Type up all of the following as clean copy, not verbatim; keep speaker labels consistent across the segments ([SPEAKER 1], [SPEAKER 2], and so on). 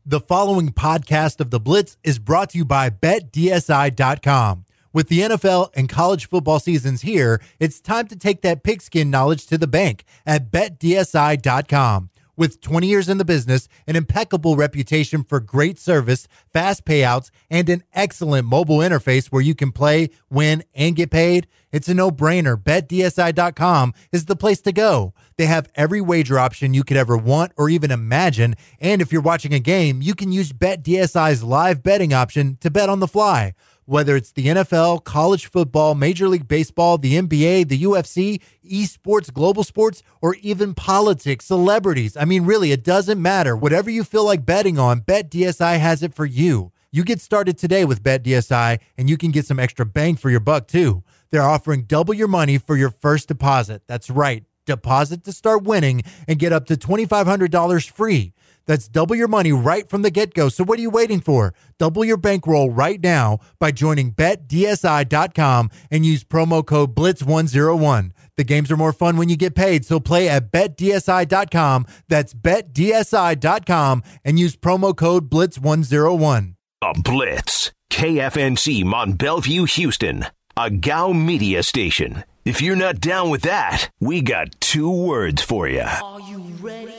[SPEAKER 1] The following podcast of The Blitz is brought to you by BetDSI.com. With the NFL and college football seasons here, it's time to take that pigskin knowledge to the bank at BetDSI.com. With 20 years in the business, an impeccable reputation for great service, fast payouts, and an excellent mobile interface where you can play, win, and get paid, it's a no-brainer. BetDSI.com is the place to go. They have every wager option you could ever want or even imagine, and if you're watching a game, you can use BetDSI's live betting option to bet on the fly. Whether it's the NFL, college football, Major League Baseball, the NBA, the UFC, esports, global sports, or even politics, celebrities. I mean, really, it doesn't matter. Whatever you feel like betting on, BetDSI has it for you. You get started today with BetDSI, and you can get some extra bang for your buck, too. They're offering double your money for your first deposit. That's right. Deposit to start winning and get up to $2,500 free. That's double your money right from the get-go. So what are you waiting for? Double your bankroll right now by joining BetDSI.com and use promo code BLITZ101. The games are more fun when you get paid, so play at BetDSI.com. That's BetDSI.com and use promo code BLITZ101.
[SPEAKER 2] The Blitz, KFNC Mont Bellevue, Houston, a GOW media station. If you're not down with that, we got two words for you.
[SPEAKER 3] Are you ready?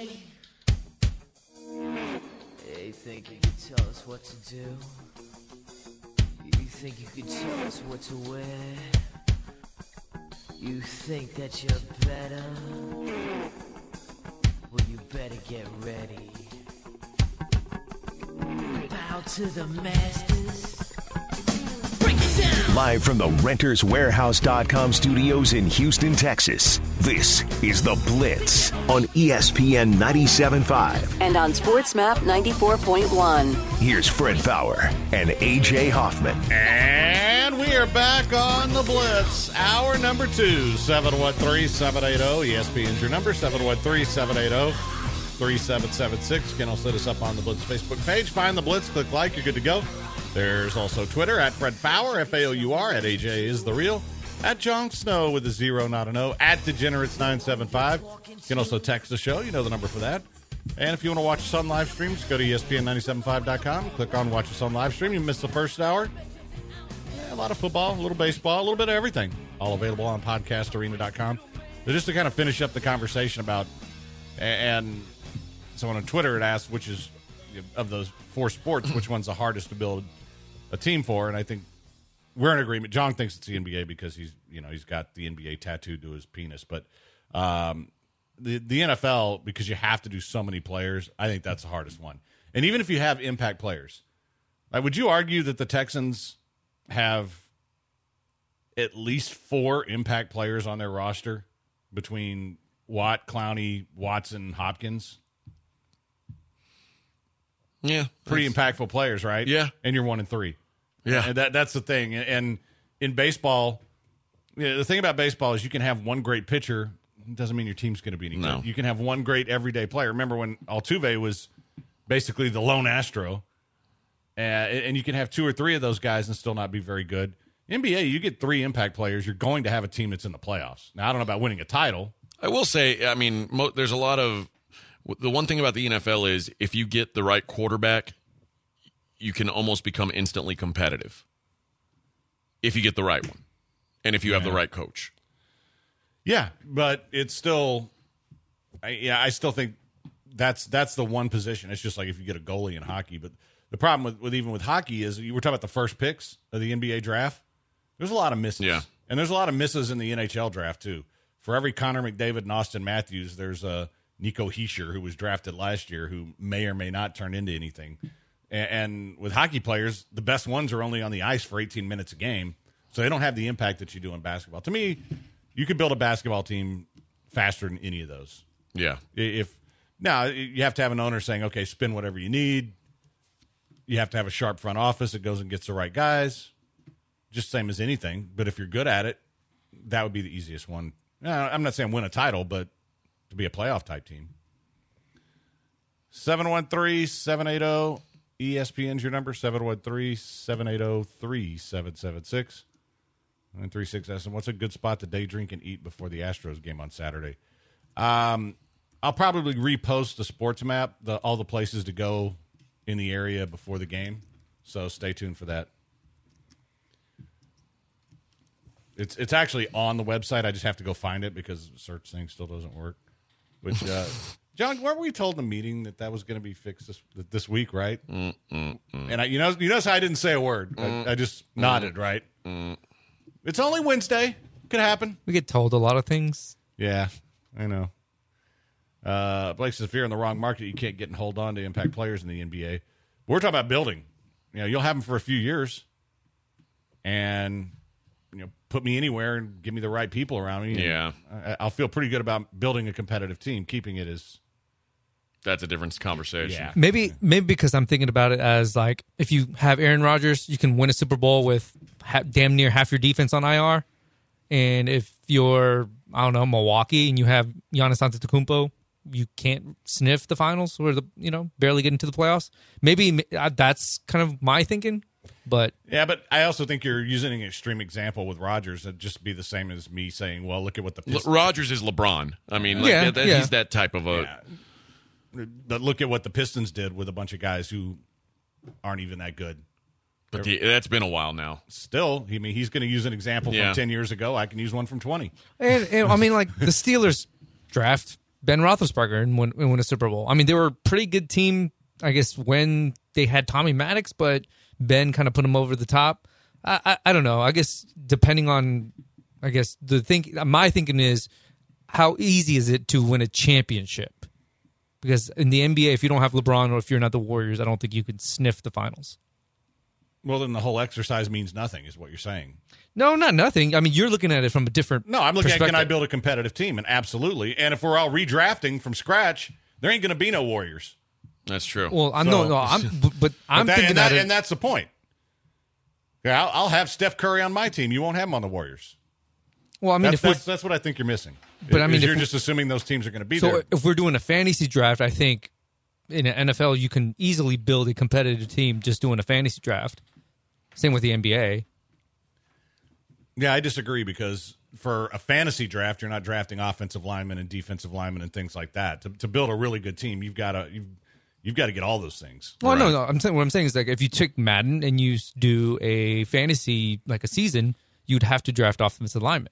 [SPEAKER 3] You think you could tell us what to do? You think you could tell us what to wear? You think that you're better? Well, you better get ready. Bow to the masters. Break it down!
[SPEAKER 2] Live from the RentersWarehouse.com studios in Houston, Texas, this is The Blitz on ESPN 97.5.
[SPEAKER 4] And on SportsMap 94.1.
[SPEAKER 2] Here's Fred Faour and A.J. Hoffman.
[SPEAKER 5] And we are back on The Blitz. Hour number 2, 713-780. ESPN's your number, 713-780-3776. You can also hit us up on The Blitz Facebook page. Find The Blitz, click like, you're good to go. There's also Twitter, at Fred Faour, F-A-O-U-R, at AJ is the real, at Jon Snow with a 0, not an O, at Degenerates975. You can also text the show. You know the number for that. And if you want to watch us on live stream, just go to ESPN975.com. Click on Watch Us on Live Stream. You missed the first hour. A lot of football, a little baseball, a little bit of everything. All available on podcastarena.com. So just to kind of finish up the conversation about, and someone on Twitter had asked which is, of those 4 sports, which one's the hardest to build a team for, and I think we're in agreement. John thinks it's the NBA because he's got the NBA tattooed to his penis, but the NFL, because you have to do so many players, I think that's the hardest one. And even if you have impact players, would you argue that the Texans have at least 4 impact players on their roster between Watt, Clowney, Watson, Hopkins?
[SPEAKER 6] Yeah.
[SPEAKER 5] Pretty impactful players, right?
[SPEAKER 6] Yeah.
[SPEAKER 5] And you're 1-3.
[SPEAKER 6] Yeah.
[SPEAKER 5] And that's the thing. And in baseball, the thing about baseball is you can have one great pitcher. It doesn't mean your team's going to be any good. You can have one great everyday player. Remember when Altuve was basically the lone Astro, and you can have 2 or 3 of those guys and still not be very good. NBA, you get 3 impact players, you're going to have a team that's in the playoffs. Now, I don't know about winning a title.
[SPEAKER 6] I will say, I mean, there's a lot of – the one thing about the NFL is if you get the right quarterback, you can almost become instantly competitive if you get the right one and if you have the right coach.
[SPEAKER 5] Yeah, but it's still I still think that's the one position. It's just like if you get a goalie in hockey. But the problem with even with hockey is you were talking about the first picks of the NBA draft. There's a lot of misses.
[SPEAKER 6] Yeah.
[SPEAKER 5] And there's a lot of misses in the NHL draft, too. For every Connor McDavid and Austin Matthews, there's a Nico Hischier, who was drafted last year, who may or may not turn into anything. And with hockey players, the best ones are only on the ice for 18 minutes a game, so they don't have the impact that you do in basketball. To me, you could build a basketball team faster than any of those.
[SPEAKER 6] Yeah.
[SPEAKER 5] Now, you have to have an owner saying, okay, spend whatever you need. You have to have a sharp front office that goes and gets the right guys, just same as anything. But if you're good at it, that would be the easiest one. I'm not saying win a title, but to be a playoff type team. 713-780 ESPN's your number, 713-780-3776. 936 asking, what's a good spot to day drink and eat before the Astros game on Saturday? I'll probably repost the sports map, all the places to go in the area before the game. So stay tuned for that. It's actually on the website. I just have to go find it because the search thing still doesn't work. Which, John, weren't we told in the meeting that was going to be fixed this week, right? And you notice how I didn't say a word. I just nodded, right? It's only Wednesday. Could happen.
[SPEAKER 7] We get told a lot of things.
[SPEAKER 5] Yeah, I know. Blake says if you're in the wrong market, you can't get and hold on to impact players in the NBA. But we're talking about building. You'll have them for a few years, and put me anywhere and give me the right people around me.
[SPEAKER 6] Yeah,
[SPEAKER 5] I'll feel pretty good about building a competitive team. Keeping it is
[SPEAKER 6] that's a different conversation.
[SPEAKER 5] Yeah.
[SPEAKER 7] Maybe because I'm thinking about it as like if you have Aaron Rodgers, you can win a Super Bowl with damn near half your defense on IR, and if you're Milwaukee and you have Giannis Antetokounmpo, you can't sniff the finals or barely get into the playoffs. Maybe that's kind of my thinking. But
[SPEAKER 5] I also think you're using an extreme example with Rodgers. It'd just be the same as me saying, well, look at what the Pistons.
[SPEAKER 6] Rodgers is LeBron. I mean, he's that type of a.
[SPEAKER 5] Yeah. But look at what the Pistons did with a bunch of guys who aren't even that good.
[SPEAKER 6] But that's been a while now.
[SPEAKER 5] Still, he's going to use an example from 10 years ago. I can use one from 20.
[SPEAKER 7] And I mean, like the Steelers draft Ben Roethlisberger and win a Super Bowl. I mean, they were a pretty good team, I guess, when they had Tommy Maddox, but Ben kind of put him over the top. I don't know. I guess depending on, my thinking is how easy is it to win a championship? Because in the NBA, if you don't have LeBron or if you're not the Warriors, I don't think you could sniff the finals.
[SPEAKER 5] Well, then the whole exercise means nothing, is what you're saying.
[SPEAKER 7] No, not nothing. I mean, you're looking at it from a different
[SPEAKER 5] No, I'm looking at can I build a competitive team? And absolutely. And if we're all redrafting from scratch, there ain't going to be no Warriors.
[SPEAKER 6] That's true.
[SPEAKER 7] Well, I'm thinking that,
[SPEAKER 5] and that's the point. Yeah, I'll have Steph Curry on my team. You won't have him on the Warriors.
[SPEAKER 7] Well, I mean,
[SPEAKER 5] that's what I think you're missing.
[SPEAKER 7] But I mean,
[SPEAKER 5] you're just assuming those teams are going to be there.
[SPEAKER 7] So if we're doing a fantasy draft, I think in an NFL you can easily build a competitive team just doing a fantasy draft. Same with the NBA.
[SPEAKER 5] Yeah, I disagree because for a fantasy draft, you're not drafting offensive linemen and defensive linemen and things like that. To build a really good team, you've got to get all those things.
[SPEAKER 7] Well, right. No. What I'm saying is like if you took Madden and you do a fantasy like a season, you'd have to draft offensive linemen.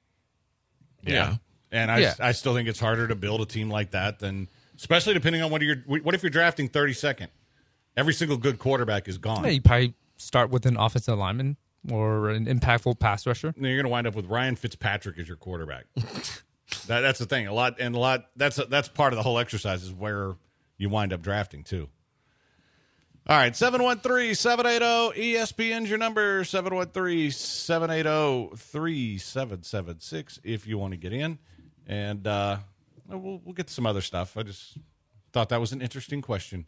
[SPEAKER 5] Yeah. And I still think it's harder to build a team like that than, especially depending on what if you're drafting 32nd? Every single good quarterback is gone.
[SPEAKER 7] Yeah, you probably start with an offensive lineman or an impactful pass rusher.
[SPEAKER 5] And you're going to wind up with Ryan Fitzpatrick as your quarterback. That's the thing. A lot. That's part of the whole exercise is where you wind up drafting too. All right, 713-780-ESPN's your number, 713-780-3776 if you want to get in. And we'll get to some other stuff. I just thought that was an interesting question.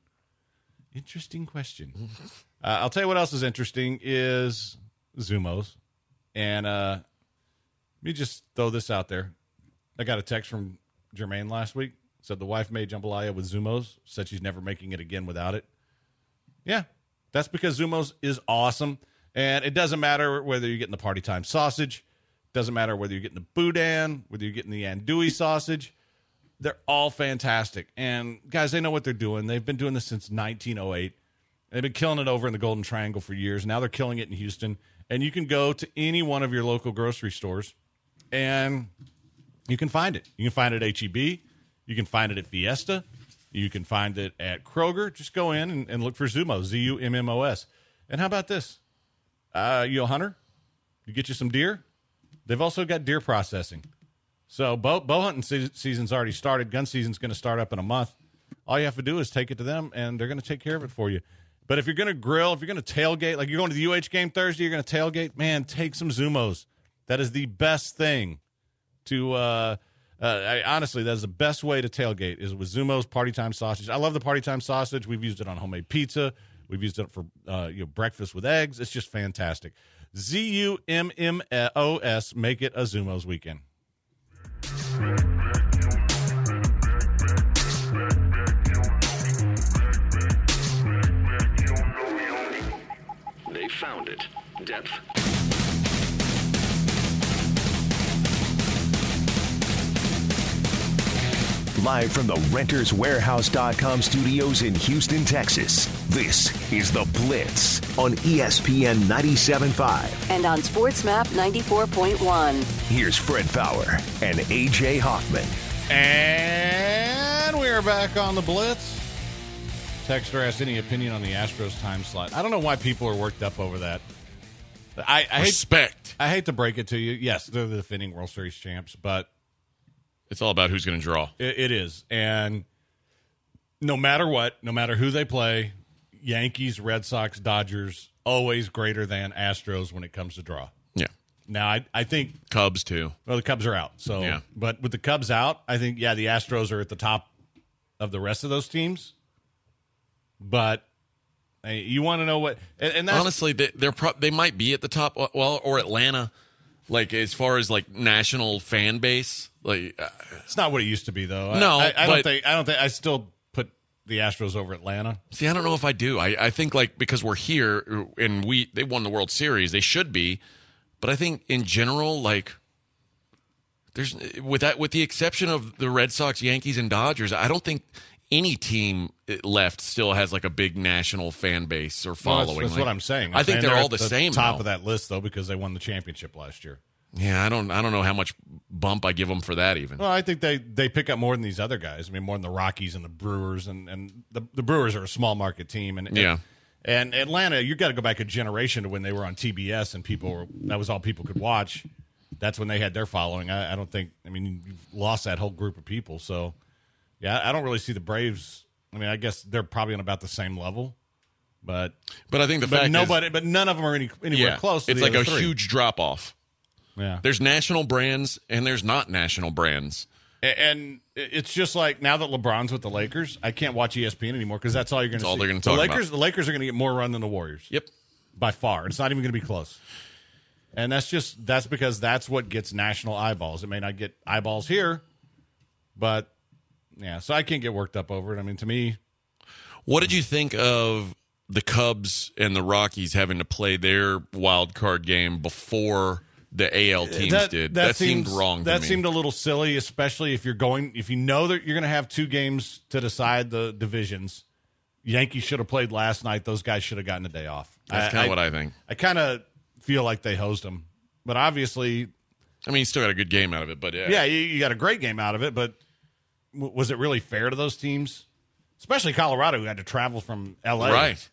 [SPEAKER 5] I'll tell you what else is interesting is Zumos. And let me just throw this out there. I got a text from Jermaine last week. Said the wife made jambalaya with Zumos. Said she's never making it again without it. Yeah, that's because Zumos is awesome. And it doesn't matter whether you're getting the Party Time sausage. Doesn't matter whether you're getting the boudin, whether you're getting the andouille sausage. They're all fantastic. And, guys, they know what they're doing. They've been doing this since 1908. They've been killing it over in the Golden Triangle for years. Now they're killing it in Houston. And you can go to any one of your local grocery stores, and you can find it. You can find it at H-E-B. You can find it at Fiesta. You can find it at Kroger. Just go in and look for Zumos, Z-U-M-M-O-S. And how about this? You a hunter? You get you some deer? They've also got deer processing. So bow hunting season's already started. Gun season's going to start up in a month. All you have to do is take it to them, and they're going to take care of it for you. But if you're going to grill, if you're going to tailgate, like you're going to the UH game Thursday, you're going to tailgate, man, take some Zumos. That is the best thing to honestly, that's the best way to tailgate is with Zumos Party Time sausage. I love the Party Time sausage. We've used it on homemade pizza. We've used it for breakfast with eggs. It's just fantastic. Z-U-M-M-O-S. Make it a Zumos weekend.
[SPEAKER 2] They found it. Depth. live from the RentersWarehouse.com studios in Houston, Texas. This is The Blitz on ESPN 97.5.
[SPEAKER 4] And on SportsMap 94.1.
[SPEAKER 2] Here's Fred Fowler and A.J. Hoffman.
[SPEAKER 5] And we're back on the Blitz. Texter asked any opinion on the Astros time slot. I don't know why people are worked up over that. I hate to break it to you. Yes, they're the defending World Series champs, but
[SPEAKER 6] It's all about who's going to draw.
[SPEAKER 5] it is. And no matter what, no matter who they play, Yankees, Red Sox, Dodgers, always greater than Astros when it comes to draw.
[SPEAKER 6] Yeah.
[SPEAKER 5] Now, I think
[SPEAKER 6] Cubs, too.
[SPEAKER 5] well, the Cubs are out. So,
[SPEAKER 6] Yeah.
[SPEAKER 5] But with the Cubs out, I think, yeah, the Astros are at the top of the rest of those teams. But hey, you want to know what? And that's,
[SPEAKER 6] Honestly, they might be at the top, well, or Atlanta, like as far as like national fan base. Like,
[SPEAKER 5] it's not what it used to be, though.
[SPEAKER 6] No,
[SPEAKER 5] I
[SPEAKER 6] but-
[SPEAKER 5] don't think. I still put the Astros over Atlanta.
[SPEAKER 6] see, I don't know if I do. I think like because we're here and they won the World Series, they should be. But I think in general, like there's with the exception of the Red Sox, Yankees, and Dodgers, I don't think any team left still has like a big national fan base or following.
[SPEAKER 5] That's
[SPEAKER 6] Like,
[SPEAKER 5] what I'm saying.
[SPEAKER 6] I think
[SPEAKER 5] saying
[SPEAKER 6] they're all
[SPEAKER 5] at
[SPEAKER 6] the same.
[SPEAKER 5] Top
[SPEAKER 6] though.
[SPEAKER 5] of that list, though, because they won the championship last year.
[SPEAKER 6] Yeah, I don't know how much bump I give them for that even.
[SPEAKER 5] Well, I think they pick up more than these other guys. I mean, more than the Rockies and the Brewers, and the Brewers are a small market team. And
[SPEAKER 6] Yeah.
[SPEAKER 5] and Atlanta, you got to go back a generation to when they were on TBS and that was all people could watch. That's when they had their following. I don't think. I mean, you've lost that whole group of people. So, yeah, I don't really see the Braves. I mean, I guess they're probably on about the same level, but
[SPEAKER 6] But I think
[SPEAKER 5] but none of them are anywhere close. To
[SPEAKER 6] it's
[SPEAKER 5] the
[SPEAKER 6] like
[SPEAKER 5] other
[SPEAKER 6] a
[SPEAKER 5] three.
[SPEAKER 6] huge drop off.
[SPEAKER 5] Yeah.
[SPEAKER 6] There's national brands and there's not national brands.
[SPEAKER 5] And it's just like now that LeBron's with the Lakers, I can't watch ESPN anymore because that's all you're going to see.
[SPEAKER 6] all they're gonna talk about.
[SPEAKER 5] The Lakers are going to get more run than the Warriors.
[SPEAKER 6] Yep.
[SPEAKER 5] By far. It's not even going to be close. And that's because that's what gets national eyeballs. It may not get eyeballs here, but yeah, so I can't get worked up over it. I mean, to me,
[SPEAKER 6] What did you think of the Cubs and the Rockies having to play their wild card game before the AL teams did? That seemed wrong to me.
[SPEAKER 5] That seemed a little silly, especially if you know that you're going to have two games to decide the divisions. Yankees should have played last night. Those guys should have gotten a day off.
[SPEAKER 6] That's kind of what I think.
[SPEAKER 5] I kind of feel like they hosed them, but obviously,
[SPEAKER 6] I mean, you still got a good game out of it, but
[SPEAKER 5] yeah, you got a great game out of it. But was it really fair to those teams, especially Colorado, who had to travel from LA,
[SPEAKER 6] right?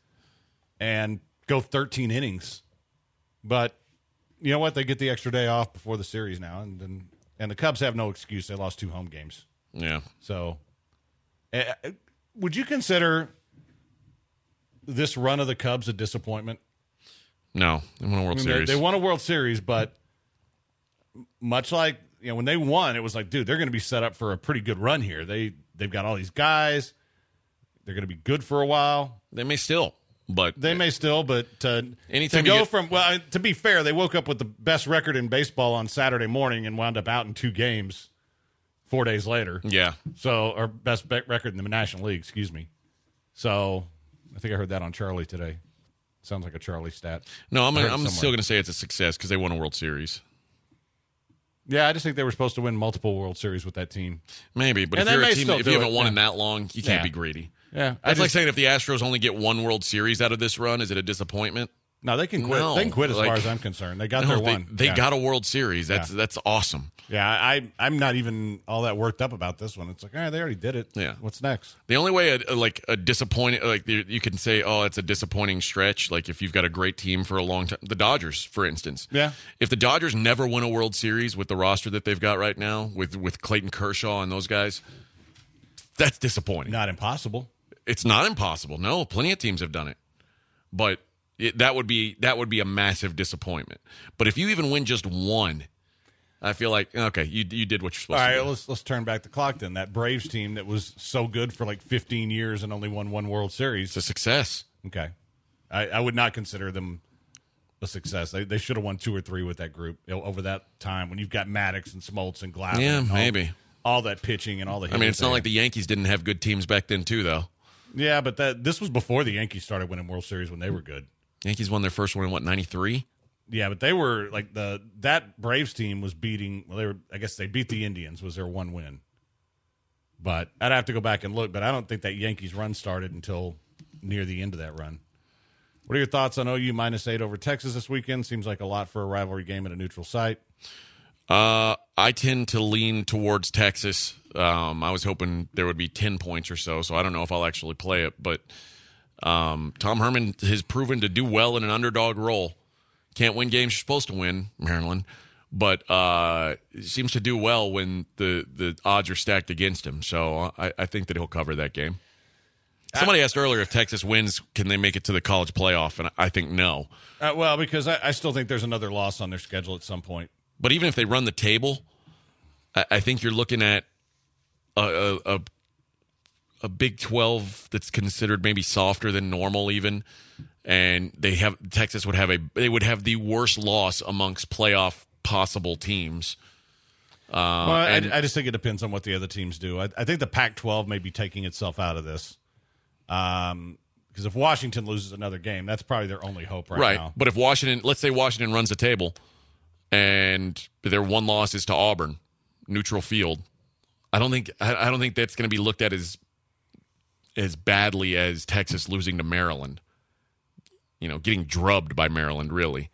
[SPEAKER 5] And go 13 innings? But you know what? They get the extra day off before the series now, and the Cubs have no excuse. They lost 2 home games.
[SPEAKER 6] Yeah.
[SPEAKER 5] So, would you consider this run of the Cubs a disappointment?
[SPEAKER 6] No, they won a World Series.
[SPEAKER 5] They won a World Series, but much like when they won, it was like, dude, they're going to be set up for a pretty good run here. They've got all these guys. They're going to be good for a while.
[SPEAKER 6] They may still, but
[SPEAKER 5] anytime to go from to be fair, they woke up with the best record in baseball on Saturday morning and wound up out in 2 games 4 days later.
[SPEAKER 6] Yeah.
[SPEAKER 5] So, or best record in the National League, excuse me. So, I think I heard that on Charlie today. Sounds like a Charlie stat.
[SPEAKER 6] No, I'm
[SPEAKER 5] somewhere.
[SPEAKER 6] still going to say it's a success because they won a World Series.
[SPEAKER 5] Yeah, I just think they were supposed to win multiple World Series with that team.
[SPEAKER 6] Maybe, but
[SPEAKER 5] And
[SPEAKER 6] if
[SPEAKER 5] they
[SPEAKER 6] you're a
[SPEAKER 5] may
[SPEAKER 6] team,
[SPEAKER 5] still
[SPEAKER 6] if
[SPEAKER 5] do
[SPEAKER 6] you haven't
[SPEAKER 5] it,
[SPEAKER 6] won
[SPEAKER 5] yeah.
[SPEAKER 6] in that long, you can't
[SPEAKER 5] Yeah.
[SPEAKER 6] be greedy.
[SPEAKER 5] Yeah,
[SPEAKER 6] That's like saying if the Astros only get 1 World Series out of this run, is it a disappointment?
[SPEAKER 5] no, they can quit.
[SPEAKER 6] No,
[SPEAKER 5] They can quit as
[SPEAKER 6] like-
[SPEAKER 5] far as I'm concerned. They got
[SPEAKER 6] No,
[SPEAKER 5] their one.
[SPEAKER 6] They
[SPEAKER 5] Yeah.
[SPEAKER 6] got a World Series. That's awesome.
[SPEAKER 5] Yeah, I'm not even all that worked up about this one. It's like, all right, they already did it.
[SPEAKER 6] Yeah.
[SPEAKER 5] What's next?
[SPEAKER 6] The only way a disappointing, like you can say, oh, it's a disappointing stretch. Like if you've got a great team for a long time, the Dodgers, for instance.
[SPEAKER 5] Yeah.
[SPEAKER 6] If the Dodgers never win a World Series with the roster that they've got right now, with Clayton Kershaw and those guys, that's disappointing.
[SPEAKER 5] Not impossible.
[SPEAKER 6] It's not impossible. No, plenty of teams have done it, but that would be a massive disappointment. But if you even win just 1, I feel like okay, you did what you're supposed
[SPEAKER 5] All
[SPEAKER 6] to
[SPEAKER 5] right,
[SPEAKER 6] do.
[SPEAKER 5] let's turn back the clock then. That Braves team that was so good for like 15 years and only won 1 World Series.
[SPEAKER 6] It's a success.
[SPEAKER 5] Okay. I would not consider them a success. They should have won 2 or 3 with that group over that time when you've got Maddox and Smoltz and Glavine.
[SPEAKER 6] Yeah,
[SPEAKER 5] and
[SPEAKER 6] maybe.
[SPEAKER 5] All that pitching and all the
[SPEAKER 6] I mean,
[SPEAKER 5] hitters
[SPEAKER 6] it's not
[SPEAKER 5] there.
[SPEAKER 6] like the Yankees didn't have good teams back then too, though.
[SPEAKER 5] Yeah, but this was before the Yankees started winning World Series when they were good.
[SPEAKER 6] Yankees won their first one in what, 93?
[SPEAKER 5] Yeah, but they were like that Braves team was beating. Well, I guess they beat the Indians. Was their 1 win? But I'd have to go back and look, but I don't think that Yankees run started until near the end of that run. What are your thoughts on OU -8 over Texas this weekend? Seems like a lot for a rivalry game at a neutral site.
[SPEAKER 6] I tend to lean towards Texas. I was hoping there would be 10 points or so I don't know if I'll actually play it. But Tom Herman has proven to do well in an underdog role. Can't win games you're supposed to win, Maryland. But seems to do well when the odds are stacked against him. So I think that he'll cover that game. Somebody asked earlier if Texas wins, can they make it to the college playoff? And I think no.
[SPEAKER 5] Well, because I still think there's another loss on their schedule at some point.
[SPEAKER 6] But even if they run the table, I think you're looking at a Big 12 that's considered maybe softer than normal even. And Texas would have the worst loss amongst playoff possible teams.
[SPEAKER 5] I just think it depends on what the other teams do. I think the Pac-12 may be taking itself out of this. Because if Washington loses another game, that's probably their only hope right now.
[SPEAKER 6] But if let's say Washington runs the table and their one loss is to Auburn, neutral field, I don't think that's going to be looked at as badly as Texas losing to Maryland. Getting drubbed by Maryland, really.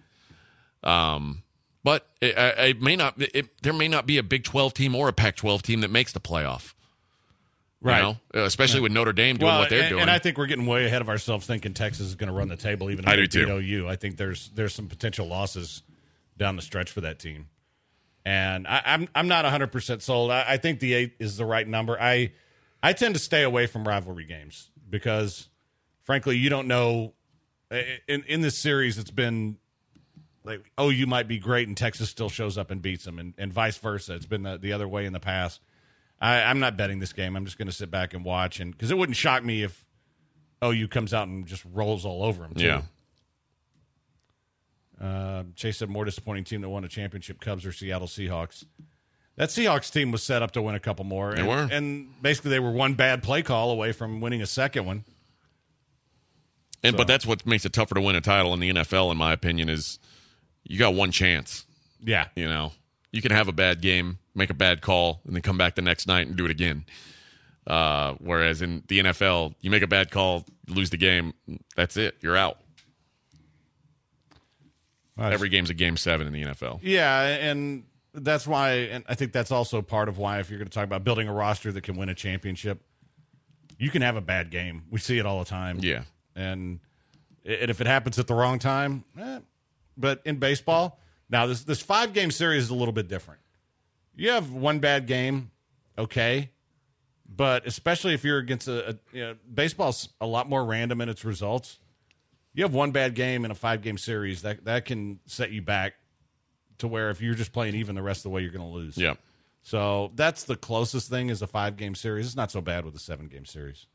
[SPEAKER 6] But it may not. There may not be a Big 12 team or a Pac-12 team that makes the playoff. Right. Especially with Notre Dame doing what they're doing.
[SPEAKER 5] And I think we're getting way ahead of ourselves thinking Texas is going to run the table even if they beat OU. I think there's some potential losses down the stretch for that team. And I'm not 100% sold. I think the 8 is the right number. I tend to stay away from rivalry games because, frankly, you don't know. In this series, it's been like OU might be great and Texas still shows up and beats them, and vice versa. It's been the other way in the past. I'm not betting this game. I'm just going to sit back and watch, and because it wouldn't shock me if OU comes out and just rolls all over them, too. Yeah. Chase said more disappointing team that won a championship, Cubs or Seattle Seahawks. That Seahawks team was set up to win a couple more.
[SPEAKER 6] They were.
[SPEAKER 5] And basically they were one bad play call away from winning a second one.
[SPEAKER 6] But that's what makes it tougher to win a title in the NFL, in my opinion, is you got one chance.
[SPEAKER 5] Yeah.
[SPEAKER 6] You can have a bad game, make a bad call, and then come back the next night and do it again. Whereas in the NFL, you make a bad call, lose the game, that's it. You're out. Every game's a game 7 in the NFL.
[SPEAKER 5] Yeah, and that's why, and I think that's also part of why if you're going to talk about building a roster that can win a championship, you can have a bad game. We see it all the time.
[SPEAKER 6] Yeah.
[SPEAKER 5] And if it happens at the wrong time, but in baseball, now this 5-game series is a little bit different. You have one bad game, okay, but especially if you're against baseball's a lot more random in its results. You have one bad game in a 5-game series that can set you back to where if you're just playing even the rest of the way, you're going to lose.
[SPEAKER 6] Yeah.
[SPEAKER 5] So that's the closest thing is a 5-game series. It's not so bad with a 7-game series.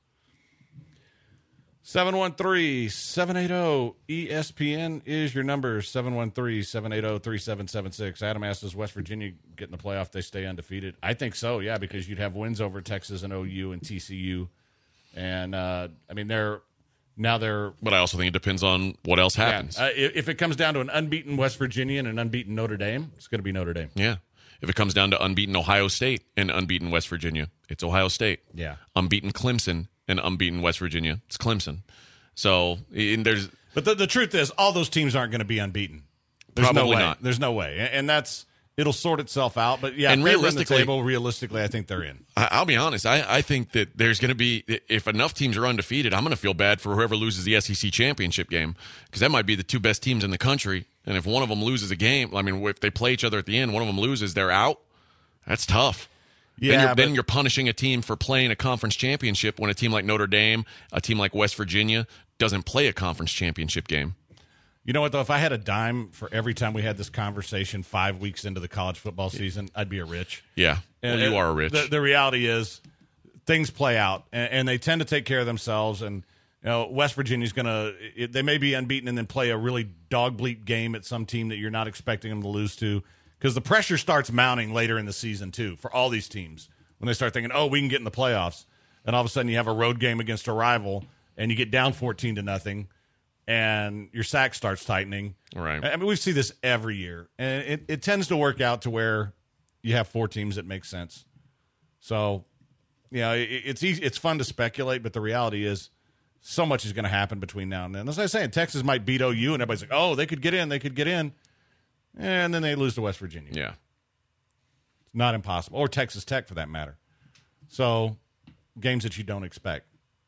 [SPEAKER 5] 713-780-ESPN is your number, 713-780-3776. Adam asked, does West Virginia get in the playoff? They stay undefeated. I think so, yeah, because you'd have wins over Texas and OU and TCU. And, they're.
[SPEAKER 6] But I also think it depends on what else happens.
[SPEAKER 5] Yeah. If it comes down to an unbeaten West Virginia and an unbeaten Notre Dame, it's going to be Notre Dame.
[SPEAKER 6] Yeah. If it comes down to unbeaten Ohio State and unbeaten West Virginia, it's Ohio State.
[SPEAKER 5] Yeah.
[SPEAKER 6] Unbeaten Clemson and unbeaten West Virginia, it's Clemson. So
[SPEAKER 5] But the truth is, all those teams aren't going to be unbeaten. There's
[SPEAKER 6] Probably
[SPEAKER 5] no way.
[SPEAKER 6] not.
[SPEAKER 5] There's no way, and it'll sort itself out. But yeah,
[SPEAKER 6] and
[SPEAKER 5] if they run the table, realistically, I think they're in.
[SPEAKER 6] I'll be honest. I think that there's going to be, if enough teams are undefeated, I'm going to feel bad for whoever loses the SEC championship game because that might be the 2 best teams in the country. And if one of them loses a game, if they play each other at the end, one of them loses, they're out. That's tough.
[SPEAKER 5] Yeah,
[SPEAKER 6] then you're punishing a team for playing a conference championship when a team like Notre Dame, a team like West Virginia, doesn't play a conference championship game.
[SPEAKER 5] You know what, though? If I had a dime for every time we had this conversation 5 weeks into the college football season, I'd be a rich.
[SPEAKER 6] Yeah, you are a rich.
[SPEAKER 5] The reality is things play out, and they tend to take care of themselves. And West Virginia's going to – they may be unbeaten and then play a really dog-bleep game at some team that you're not expecting them to lose to. Because the pressure starts mounting later in the season, too, for all these teams. When they start thinking, we can get in the playoffs. And all of a sudden you have a road game against a rival, and you get down 14-0, and your sack starts tightening.
[SPEAKER 6] Right.
[SPEAKER 5] I mean, we see this every year. And it tends to work out to where you have 4 teams that make sense. So it's easy. It's fun to speculate, but the reality is so much is going to happen between now and then. As I was saying, Texas might beat OU, and everybody's like, oh, they could get in. And then they lose to West Virginia.
[SPEAKER 6] Yeah.
[SPEAKER 5] It's not impossible. Or Texas Tech, for that matter. So, games that you don't expect.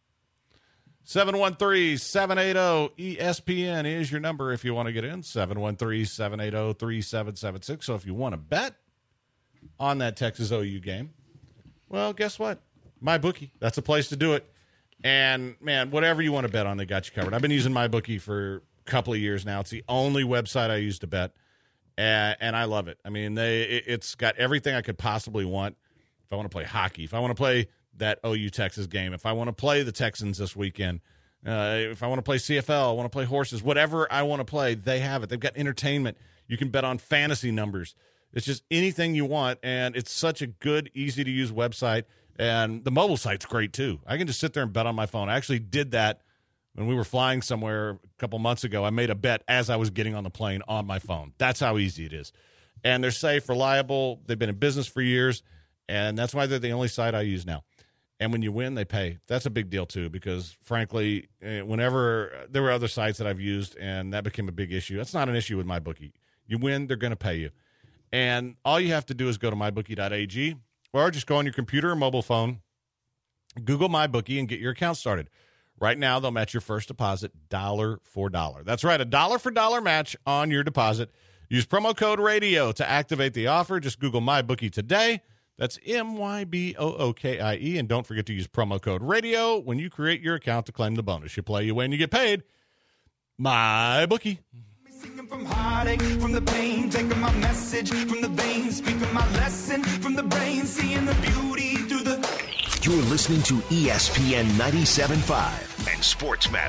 [SPEAKER 5] 713-780-ESPN is your number if you want to get in. 713-780-3776. So if you want to bet on that Texas OU game, well, guess what? MyBookie. That's a place to do it. And, man, whatever you want to bet on, they got you covered. I've been using MyBookie for a couple of years now. It's the only website I use to bet, and I love it. I mean, it's got everything I could possibly want. If I want to play hockey, if I want to play that OU-Texas game, if I want to play the Texans this weekend, if I want to play CFL, I want to play horses, whatever I want to play, they have it. They've got entertainment. You can bet on fantasy numbers. It's just anything you want, and it's such a good, easy-to-use website. And the mobile site's great, too. I can just sit there and bet on my phone. I actually did that when we were flying somewhere a couple months ago. I made a bet as I was getting on the plane on my phone. That's how easy it is. And they're safe, reliable. They've been in business for years, and that's why they're the only site I use now. And when you win, they pay. That's a big deal, too, because, frankly, whenever there were other sites that I've used, and that became a big issue. That's not an issue with MyBookie. You win, they're going to pay you. And all you have to do is go to mybookie.ag, or just go on your computer or mobile phone, Google MyBookie, and get your account started. Right now, they'll match your first deposit $1 for $1. That's right, $1 for $1 match on your deposit. Use promo code RADIO to activate the offer. Just Google MyBookie today. That's MyBookie, and don't forget to use promo code RADIO when you create your account to claim the bonus. You play, you win, you get paid. MyBookie.
[SPEAKER 8] Singing from heartache, from the pain, taking my message from the veins, speaking my lesson from the brain, seeing the beauty through the...
[SPEAKER 2] You're listening to ESPN 97.5 and SportsMap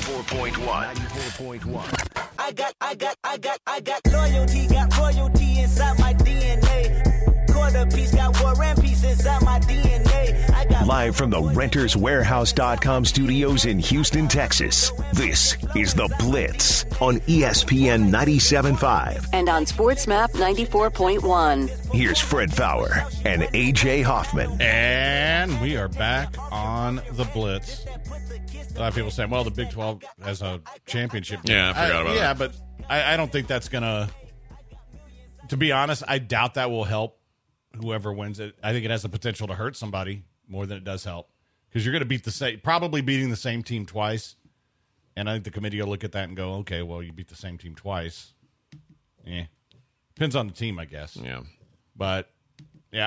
[SPEAKER 2] 94.1.
[SPEAKER 8] I got loyalty, got royalty inside my DNA. Quarter piece, got War and Peace inside my DNA. I got
[SPEAKER 2] Live from the RentersWarehouse.com studios in Houston, Texas, this is The Blitz on ESPN 97.5.
[SPEAKER 4] And on SportsMap 94.1.
[SPEAKER 2] Here's Fred Fowler and A.J. Hoffman.
[SPEAKER 5] And we are back on The Blitz. A lot of people saying, well, the Big 12 has a championship game.
[SPEAKER 6] Yeah, I forgot about that.
[SPEAKER 5] Yeah, but I don't think that's going to be honest, I doubt that will help whoever wins it. I think it has the potential to hurt somebody more than it does help, because you're going to beat probably beating the same team twice. And I think the committee will look at that and go, okay, well, you beat the same team twice. Yeah. Depends on the team, I guess.
[SPEAKER 6] Yeah.
[SPEAKER 5] But, yeah,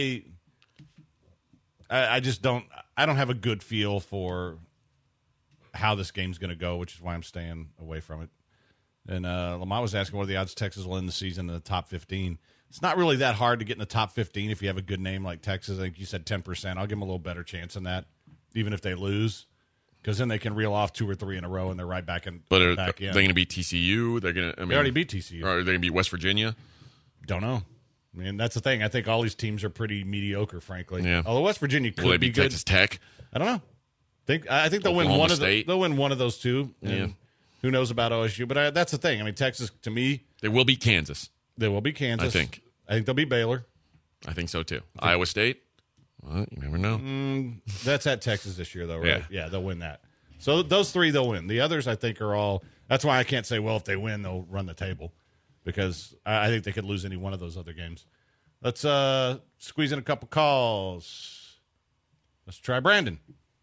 [SPEAKER 5] I just don't have a good feel for how this game's going to go, which is why I'm staying away from it. And Lamont was asking what are the odds Texas will end the season in the top 15. It's not really that hard to get in the top 15 if you have a good name like Texas. I think you said 10%. I'll give them a little better chance than that, even if they lose, because then they can reel off 2 or 3 in a row and they're right back in.
[SPEAKER 6] But
[SPEAKER 5] back in.
[SPEAKER 6] They're going to beat TCU. They're going to.
[SPEAKER 5] They already beat TCU.
[SPEAKER 6] Or are they going to beat West Virginia?
[SPEAKER 5] Don't know. I mean, that's the thing. I think all these teams are pretty mediocre, frankly.
[SPEAKER 6] Yeah.
[SPEAKER 5] Although West Virginia could
[SPEAKER 6] Will they
[SPEAKER 5] be
[SPEAKER 6] beat
[SPEAKER 5] good.
[SPEAKER 6] Texas Tech?
[SPEAKER 5] I don't know. I think they'll win
[SPEAKER 6] Oklahoma
[SPEAKER 5] one
[SPEAKER 6] State?
[SPEAKER 5] of they'll win one of those two. And
[SPEAKER 6] Yeah.
[SPEAKER 5] Who knows about OSU? But that's the thing. I mean, Texas, to me,
[SPEAKER 6] They will beat Kansas.
[SPEAKER 5] they will be Kansas.
[SPEAKER 6] I think
[SPEAKER 5] they'll be Baylor.
[SPEAKER 6] I think so too. Iowa State? Well, you never know.
[SPEAKER 5] That's at Texas this year, though, right?
[SPEAKER 6] Yeah.
[SPEAKER 5] Yeah, they'll win that. So those 3 they'll win. The others, I think, are all. That's why I can't say, well, if they win, they'll run the table, because I think they could lose any one of those other games. Let's squeeze in a couple calls. Let's try Brandon.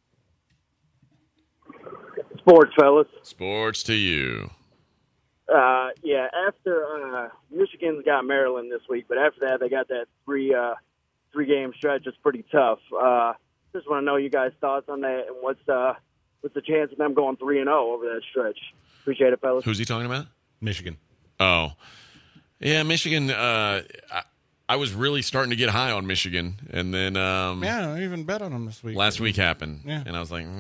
[SPEAKER 9] Sports, fellas.
[SPEAKER 6] Sports to you.
[SPEAKER 9] Yeah, after Michigan's got Maryland this week, but after that they got that three-game stretch. It's pretty tough. Just want to know you guys' thoughts on that, and what's the chance of them going 3-0 over that stretch? Appreciate it, fellas.
[SPEAKER 6] Who's he talking about?
[SPEAKER 5] Michigan.
[SPEAKER 6] Oh. Yeah, Michigan. I was really starting to get high on Michigan, and then
[SPEAKER 5] Yeah, I even bet on them this week.
[SPEAKER 6] last week happened,
[SPEAKER 5] Yeah.
[SPEAKER 6] and I was like,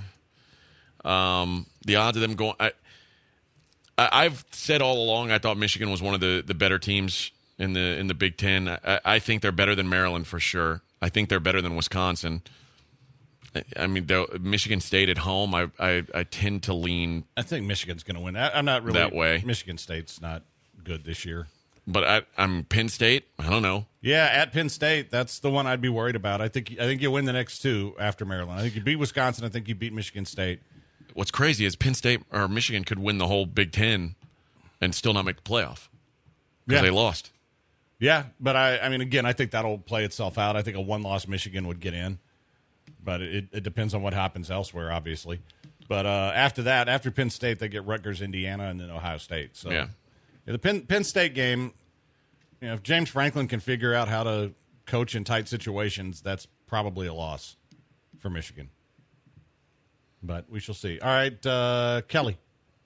[SPEAKER 6] the odds of them going. I've said all along I thought Michigan was one of the better teams in the Big Ten. I think they're better than Maryland for sure. I think they're better than Wisconsin. I mean, Michigan State at home, I tend to lean.
[SPEAKER 5] I think Michigan's going to win. I'm not really
[SPEAKER 6] that way.
[SPEAKER 5] Michigan State's not good this year.
[SPEAKER 6] But I'm Penn State. I don't know.
[SPEAKER 5] Yeah, at Penn State, that's the one I'd be worried about. I think you win the next two after Maryland. I think you beat Wisconsin. I think you beat Michigan State.
[SPEAKER 6] What's crazy is Penn State or Michigan could win the whole Big Ten and still not make the playoff because they lost.
[SPEAKER 5] Yeah, but I mean, again, I think that'll play itself out. I think a one-loss Michigan would get in, but it depends on what happens elsewhere, obviously. But after that, after Penn State, they get Rutgers, Indiana, and then Ohio State. So the Penn State game, if James Franklin can figure out how to coach in tight situations, that's probably a loss for Michigan. But we shall see. All right, Kelly.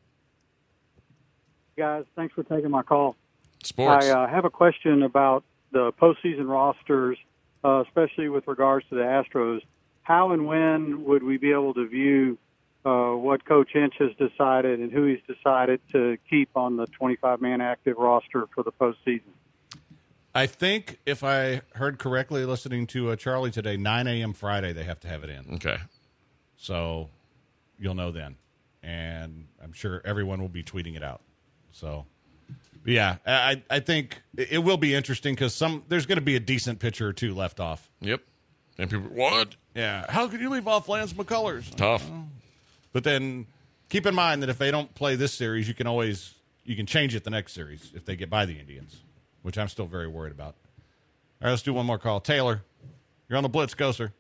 [SPEAKER 10] Guys, thanks for taking my call.
[SPEAKER 6] Sports.
[SPEAKER 10] I have a question about the postseason rosters, especially with regards to the Astros. How and when would we be able to view what Coach Inch has decided and who he's decided to keep on the 25-man active roster for the postseason?
[SPEAKER 5] I think, if I heard correctly listening to Charlie today, 9 a.m. Friday they have to have it in.
[SPEAKER 6] Okay.
[SPEAKER 5] So you'll know then. And I'm sure everyone will be tweeting it out. So, yeah, I think it will be interesting because there's going to be a decent pitcher or two left off.
[SPEAKER 6] Yep. And people, what?
[SPEAKER 5] Yeah. How could you leave off Lance McCullers?
[SPEAKER 6] Tough.
[SPEAKER 5] But then keep in mind that if they don't play this series, you can change it the next series if they get by the Indians, which I'm still very worried about. All right, let's do one more call. Taylor, you're on the Blitz. Go, sir.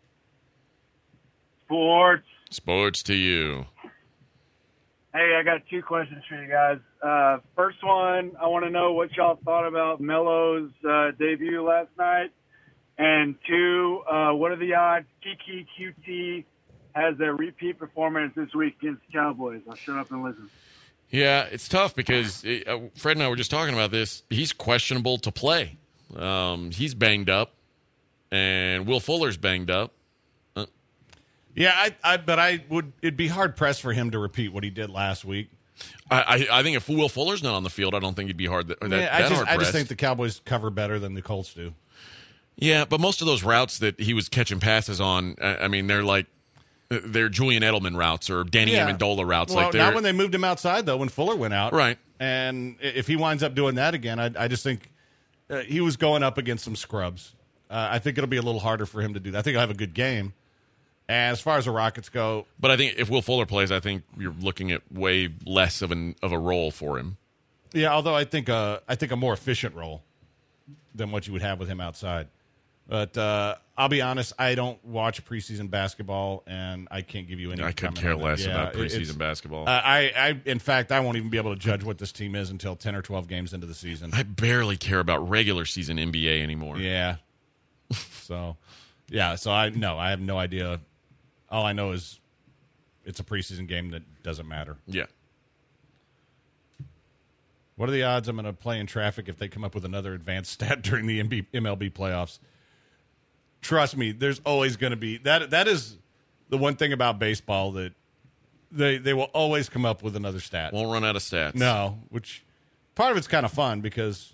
[SPEAKER 6] Sports to you.
[SPEAKER 11] Hey, I got two questions for you guys. First one, I want to know what y'all thought about Melo's debut last night. And two, what are the odds Kiki QT has a repeat performance this week against the Cowboys? I'll shut up and listen.
[SPEAKER 6] Yeah, it's tough because Fred and I were just talking about this. He's questionable to play. He's banged up, and Will Fuller's banged up.
[SPEAKER 5] Yeah, it'd be hard pressed for him to repeat what he did last week.
[SPEAKER 6] I think if Will Fuller's not on the field, I don't think he'd be hard.
[SPEAKER 5] I just think the Cowboys cover better than the Colts do.
[SPEAKER 6] Yeah, but most of those routes that he was catching passes on, I mean, they're Julian Edelman routes or Danny Amendola routes.
[SPEAKER 5] Well, not when they moved him outside, though, when Fuller went out.
[SPEAKER 6] Right.
[SPEAKER 5] And if he winds up doing that again, I just think he was going up against some scrubs. I think it'll be a little harder for him to do that. I think he'll have a good game. As far as the Rockets go,
[SPEAKER 6] but I think if Will Fuller plays, I think you're looking at way less of a role for him.
[SPEAKER 5] Yeah, although I think a more efficient role than what you would have with him outside. But I'll be honest, I don't watch preseason basketball, and I can't give you any.
[SPEAKER 6] I could care less about preseason basketball.
[SPEAKER 5] In fact, I won't even be able to judge what this team is until 10 or 12 games into the season.
[SPEAKER 6] I barely care about regular season NBA anymore.
[SPEAKER 5] Yeah. So I have no idea. All I know is it's a preseason game that doesn't matter.
[SPEAKER 6] Yeah.
[SPEAKER 5] What are the odds I'm going to play in traffic if they come up with another advanced stat during the MLB playoffs? Trust me, there's always going to be that. That is the one thing about baseball that they will always come up with another stat.
[SPEAKER 6] Won't run out of stats.
[SPEAKER 5] No, which part of it's kind of fun because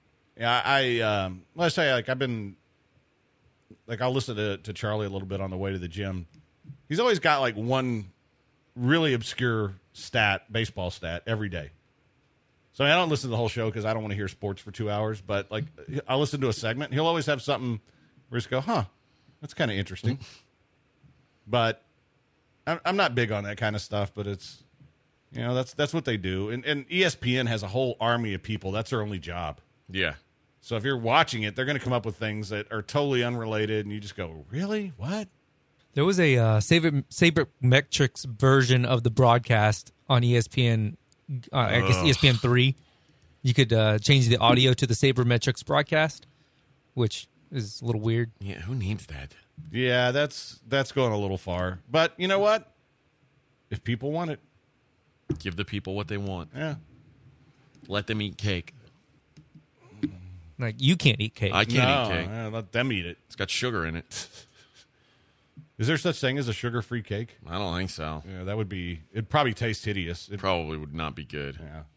[SPEAKER 5] let's say I've been I'll listen to Charlie a little bit on the way to the gym. He's always got one really obscure baseball stat every day. So I don't listen to the whole show because I don't want to hear sports for 2 hours. But I'll listen to a segment. And he'll always have something where he's go, that's kind of interesting. But I'm not big on that kind of stuff. But it's that's what they do. And ESPN has a whole army of people. That's their only job.
[SPEAKER 6] Yeah.
[SPEAKER 5] So if you're watching it, they're going to come up with things that are totally unrelated, and you just go, really? What?
[SPEAKER 7] There was a sabermetrics version of the broadcast on ESPN. I guess ESPN 3. You could change the audio to the sabermetrics broadcast, which is a little weird.
[SPEAKER 6] Yeah, who needs that?
[SPEAKER 5] Yeah, that's going a little far. But you know what? If people want it,
[SPEAKER 6] give the people what they want.
[SPEAKER 5] Yeah.
[SPEAKER 6] Let them eat cake.
[SPEAKER 7] You can't eat cake.
[SPEAKER 6] I can't eat cake.
[SPEAKER 5] Let them eat it.
[SPEAKER 6] It's got sugar in it.
[SPEAKER 5] Is there such thing as a sugar-free cake?
[SPEAKER 6] I don't think so.
[SPEAKER 5] Yeah, that would be. It'd probably taste hideous.
[SPEAKER 6] It probably would not be good.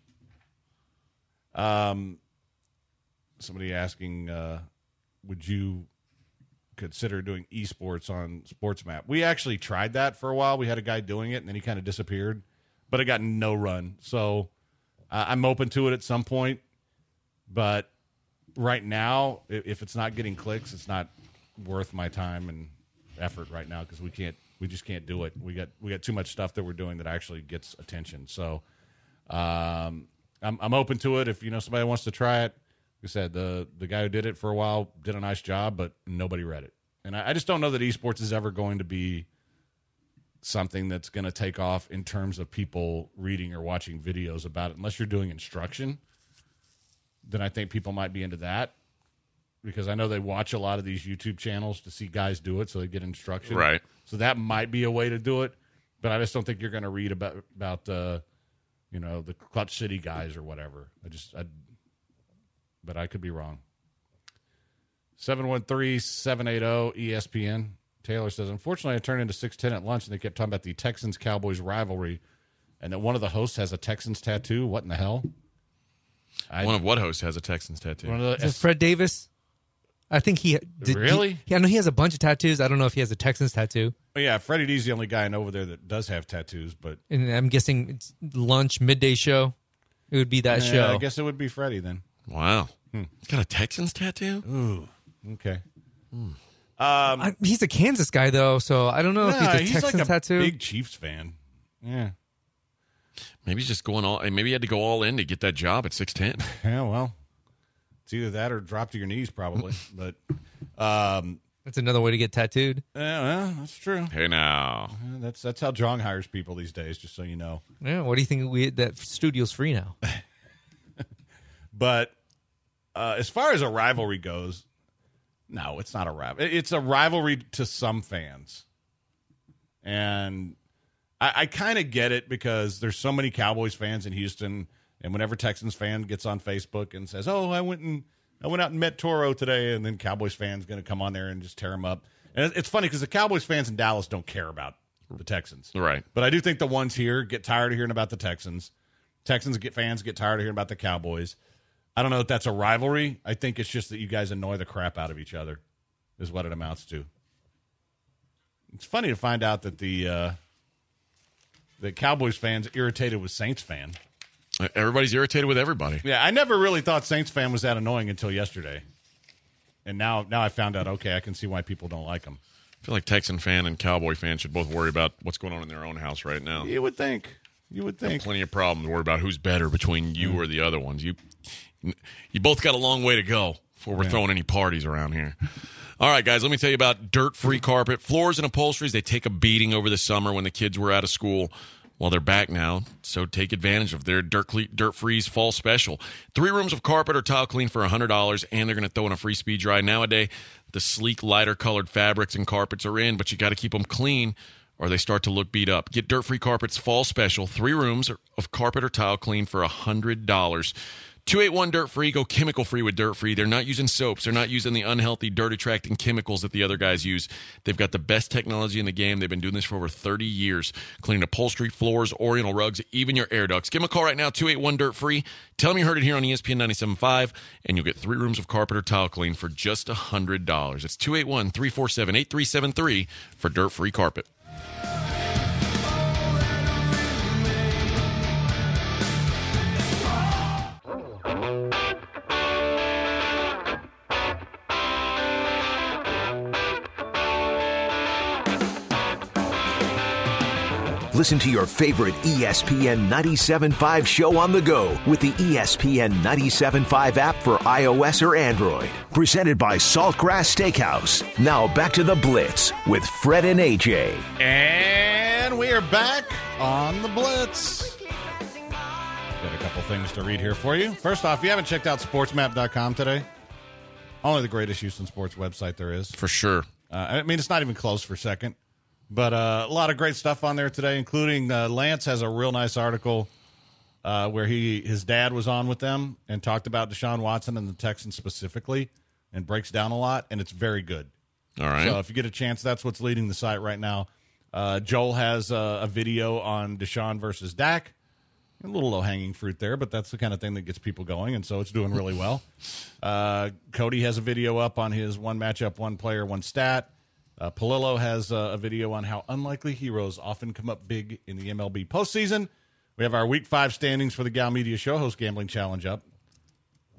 [SPEAKER 5] Yeah. Somebody asking, would you consider doing esports on SportsMap? We actually tried that for a while. We had a guy doing it, and then he kind of disappeared, but it got no run. So I'm open to it at some point, but right now, if it's not getting clicks, it's not worth my time and effort right now because we just can't do it. We got too much stuff that we're doing that actually gets attention. So I'm open to it if somebody wants to try it. Like I said, the guy who did it for a while did a nice job, but nobody read it. And I just don't know that esports is ever going to be something that's going to take off in terms of people reading or watching videos about it. Unless you're doing instruction, then I think people might be into that. Because I know they watch a lot of these YouTube channels to see guys do it, so they get instruction.
[SPEAKER 6] Right.
[SPEAKER 5] So that might be a way to do it, but I just don't think you're going to read about the Clutch City guys or whatever. But I could be wrong. 713-780-ESPN. Taylor says, unfortunately, I turned into 610 at lunch, and they kept talking about the Texans-Cowboys rivalry, and that one of the hosts has a Texans tattoo. What in the hell?
[SPEAKER 6] One of what hosts has a Texans tattoo?
[SPEAKER 7] Is it Fred Davis? I think he did.
[SPEAKER 5] Really?
[SPEAKER 7] I know he has a bunch of tattoos. I don't know if he has a Texans tattoo.
[SPEAKER 5] Oh, yeah, Freddie D's the only guy I know over there that does have tattoos. But
[SPEAKER 7] and I'm guessing it's lunch, midday show. It would be that show.
[SPEAKER 5] I guess it would be Freddie then.
[SPEAKER 6] Wow. He's got a Texans tattoo?
[SPEAKER 5] Ooh. Okay.
[SPEAKER 7] He's a Kansas guy, though, so I don't know if he's a Texans tattoo.
[SPEAKER 5] Big Chiefs fan. Yeah.
[SPEAKER 6] Maybe he's just going all. Maybe he had to go all in to get that job at 6'10".
[SPEAKER 5] Yeah, well, it's either that or drop to your knees, probably. But
[SPEAKER 7] that's another way to get tattooed.
[SPEAKER 5] Yeah, well, that's true.
[SPEAKER 6] Hey, now
[SPEAKER 5] that's how Jong hires people these days. Just so you know.
[SPEAKER 7] Yeah. What do you think? That studio's free now.
[SPEAKER 5] But as far as a rivalry goes, no, it's not a rivalry. It's a rivalry to some fans, and I kind of get it because there's so many Cowboys fans in Houston, and whenever Texans fan gets on Facebook and says, "Oh, I went out and met Toro today," and then Cowboys fans going to come on there and just tear him up. And it's funny because the Cowboys fans in Dallas don't care about the Texans,
[SPEAKER 6] right?
[SPEAKER 5] But I do think the ones here get tired of hearing about the Texans. Fans get tired of hearing about the Cowboys. I don't know if that's a rivalry. I think it's just that you guys annoy the crap out of each other, is what it amounts to. It's funny to find out that the Cowboys fans irritated with Saints fan.
[SPEAKER 6] Everybody's irritated with everybody.
[SPEAKER 5] Yeah, I never really thought Saints fan was that annoying until yesterday. And now I found out, okay, I can see why people don't like them.
[SPEAKER 6] I feel like Texan fan and Cowboy fan should both worry about what's going on in their own house right now.
[SPEAKER 5] You would think.
[SPEAKER 6] Plenty of problems to worry about who's better between you or the other ones. You both got a long way to go before we're throwing any parties around here. All right, guys, let me tell you about Dirt-Free Carpet. Floors and upholsteries, they take a beating over the summer when the kids were out of school. Well, they're back now, so take advantage of their Dirt-Free's fall special. 3 rooms of carpet or tile clean for $100, and they're going to throw in a free speed dry. Nowadays, the sleek, lighter-colored fabrics and carpets are in, but you got to keep them clean or they start to look beat up. Get Dirt-Free Carpet's fall special, 3 rooms of carpet or tile clean for $100. 281 Dirt-Free. Go chemical-free with Dirt-Free. They're not using soaps. They're not using the unhealthy, dirt-attracting chemicals that the other guys use. They've got the best technology in the game. They've been doing this for over 30 years. Cleaning upholstery, floors, oriental rugs, even your air ducts. Give them a call right now, 281 Dirt-Free. Tell them you heard it here on ESPN 97.5, and you'll get 3 rooms of carpet or tile clean for just $100. It's 281-347-8373 for Dirt-Free Carpet.
[SPEAKER 2] Listen to your favorite ESPN 97.5 show on the go with the ESPN 97.5 app for iOS or Android. Presented by Saltgrass Steakhouse. Now back to the Blitz with Fred and AJ.
[SPEAKER 5] And we are back on the Blitz. Got a couple things to read here for you. First off, if you haven't checked out sportsmap.com today, only the greatest Houston sports website there is.
[SPEAKER 6] For sure.
[SPEAKER 5] I mean, it's not even close for second. But a lot of great stuff on there today, including Lance has a real nice article where his dad was on with them and talked about Deshaun Watson and the Texans specifically and breaks down a lot, and it's very good.
[SPEAKER 6] All right.
[SPEAKER 5] So if you get a chance, that's what's leading the site right now. Joel has a video on Deshaun versus Dak. A little low-hanging fruit there, but that's the kind of thing that gets people going, and so it's doing really well. Cody has a video up on his one matchup, one player, one stat. Palillo has a video on how unlikely heroes often come up big in the MLB postseason. We have our Week 5 standings for the Gal Media Show Host Gambling Challenge up.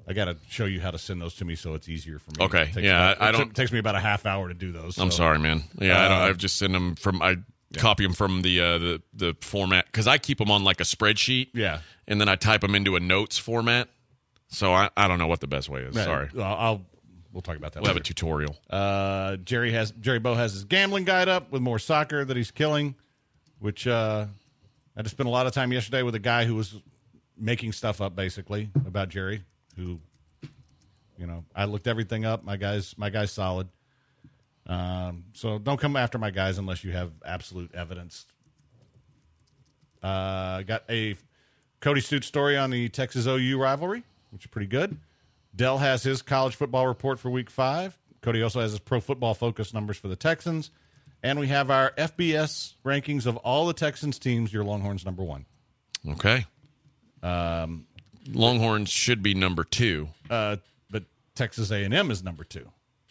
[SPEAKER 5] I got to show you how to send those to me so it's easier for me.
[SPEAKER 6] Okay, it
[SPEAKER 5] takes me about a half hour to do those.
[SPEAKER 6] I'm
[SPEAKER 5] so.
[SPEAKER 6] sorry, man. Yeah, I've just sent them from. Copy them from the format because I keep them on like a spreadsheet.
[SPEAKER 5] Yeah,
[SPEAKER 6] and then I type them into a notes format. So I don't know what the best way is. Sorry.
[SPEAKER 5] We'll talk about that.
[SPEAKER 6] We'll
[SPEAKER 5] later.
[SPEAKER 6] have a tutorial.
[SPEAKER 5] Jerry Bow has his gambling guide up with more soccer that he's killing. Which I just spent a lot of time yesterday with a guy who was making stuff up basically about Jerry. Who, I looked everything up. My guy's solid. So don't come after my guys unless you have absolute evidence. Got a Cody Stute story on the Texas OU rivalry, which is pretty good. Dell has his college football report for week 5. Cody also has his pro football focus numbers for the Texans. And we have our FBS rankings of all the Texans teams, your Longhorns number 1.
[SPEAKER 6] Okay. Longhorns should be number 2.
[SPEAKER 5] But Texas A&M is number 2.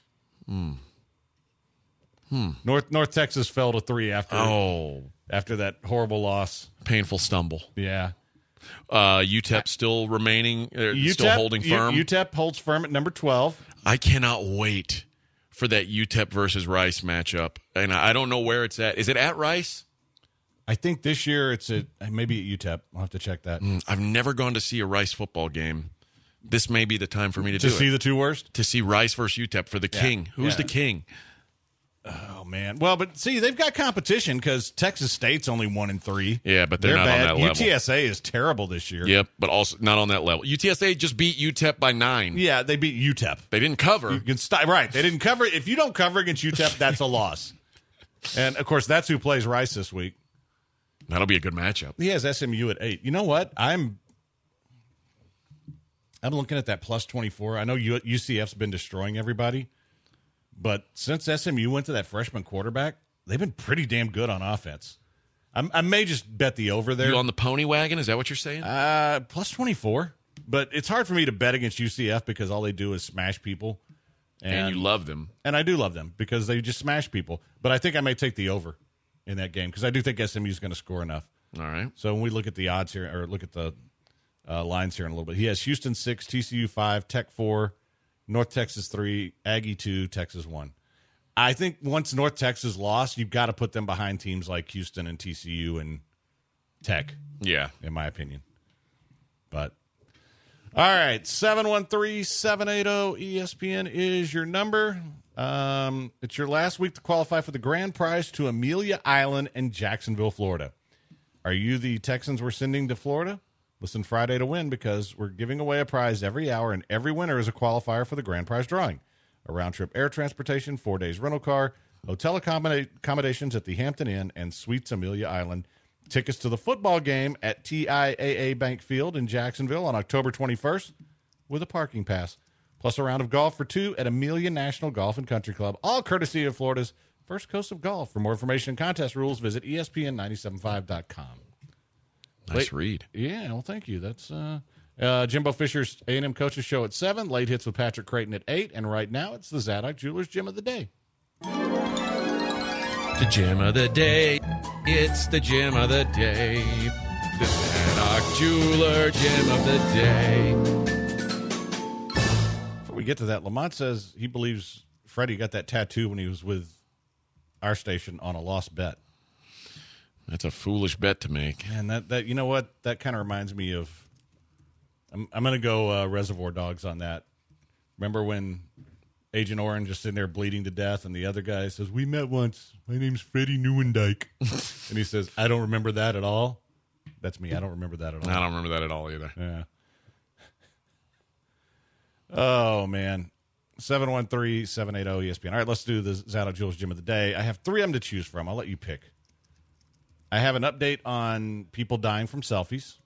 [SPEAKER 5] North Texas fell to 3 after that horrible loss.
[SPEAKER 6] Painful stumble.
[SPEAKER 5] Yeah.
[SPEAKER 6] UTEP still remaining, still holding firm.
[SPEAKER 5] UTEP holds firm at number 12.
[SPEAKER 6] I cannot wait for that UTEP versus Rice matchup. And I don't know where it's at. Is it at Rice?
[SPEAKER 5] I think this year it's maybe at UTEP. I'll have to check that.
[SPEAKER 6] I've never gone to see a Rice football game. This may be the time for me to do it.
[SPEAKER 5] To see the 2 worst?
[SPEAKER 6] To see Rice versus UTEP for the king. Who's the king?
[SPEAKER 5] Oh, man. Well, but see, they've got competition because Texas State's only 1-3.
[SPEAKER 6] Yeah, but they're not
[SPEAKER 5] bad.
[SPEAKER 6] on that level.
[SPEAKER 5] UTSA is terrible this year.
[SPEAKER 6] Yep, but also not on that level. UTSA just beat UTEP by 9.
[SPEAKER 5] Yeah, they beat UTEP.
[SPEAKER 6] They didn't cover.
[SPEAKER 5] Right. They didn't cover. If you don't cover against UTEP, that's a loss. And, of course, that's who plays Rice this week.
[SPEAKER 6] That'll be a good matchup.
[SPEAKER 5] He has SMU at 8. You know what? I'm looking at that plus 24. I know UCF's been destroying everybody. But since SMU went to that freshman quarterback, they've been pretty damn good on offense. I may just bet the over there.
[SPEAKER 6] You on the pony wagon? Is that what you're saying?
[SPEAKER 5] Plus 24. But it's hard for me to bet against UCF because all they do is smash people.
[SPEAKER 6] And you love them.
[SPEAKER 5] And I do love them because they just smash people. But I think I may take the over in that game because I do think SMU is going to score enough.
[SPEAKER 6] All right.
[SPEAKER 5] So when we look at the odds here, or look at the lines here in a little bit, he has Houston 6, TCU 5, Tech 4, North Texas 3, Aggie 2, Texas 1. I think once North Texas lost, you've got to put them behind teams like Houston and TCU and Tech.
[SPEAKER 6] Yeah.
[SPEAKER 5] In my opinion. But, all right, 713-780-ESPN is your number. It's your last week to qualify for the grand prize to Amelia Island in Jacksonville, Florida. Are you the Texans we're sending to Florida? Listen Friday to win because we're giving away a prize every hour, and every winner is a qualifier for the grand prize drawing. A round-trip air transportation, 4 days rental car, hotel accommodations at the Hampton Inn, and Suites Amelia Island. Tickets to the football game at TIAA Bank Field in Jacksonville on October 21st with a parking pass. Plus a round of golf for 2 at Amelia National Golf and Country Club, all courtesy of Florida's First Coast of Golf. For more information and contest rules, visit ESPN975.com.
[SPEAKER 6] Nice read.
[SPEAKER 5] Yeah, well, thank you. That's Jimbo Fisher's A&M Coaches Show at 7, Late Hits with Patrick Creighton at 8, and right now it's the Zadok Jewelers Gym of the Day.
[SPEAKER 6] The Gym of the Day. It's the Gym of the Day. The Zadok Jeweler Gym of the Day.
[SPEAKER 5] Before we get to that, Lamont says he believes Freddie got that tattoo when he was with our station on a lost bet.
[SPEAKER 6] That's a foolish bet to make.
[SPEAKER 5] And that you know what? That kind of reminds me of. I'm going to go Reservoir Dogs on that. Remember when Agent Orange is sitting there bleeding to death, and the other guy says, "We met once. My name's Freddie Neuendijk," and he says, "I don't remember that at all." That's me. I don't remember that at all.
[SPEAKER 6] I don't remember that at all either.
[SPEAKER 5] Yeah. Oh man. 713-780-ESPN. All right, let's do the Zadok Jewelers Gym of the Day. I have 3 of them to choose from. I'll let you pick. I have an update on people dying from selfies.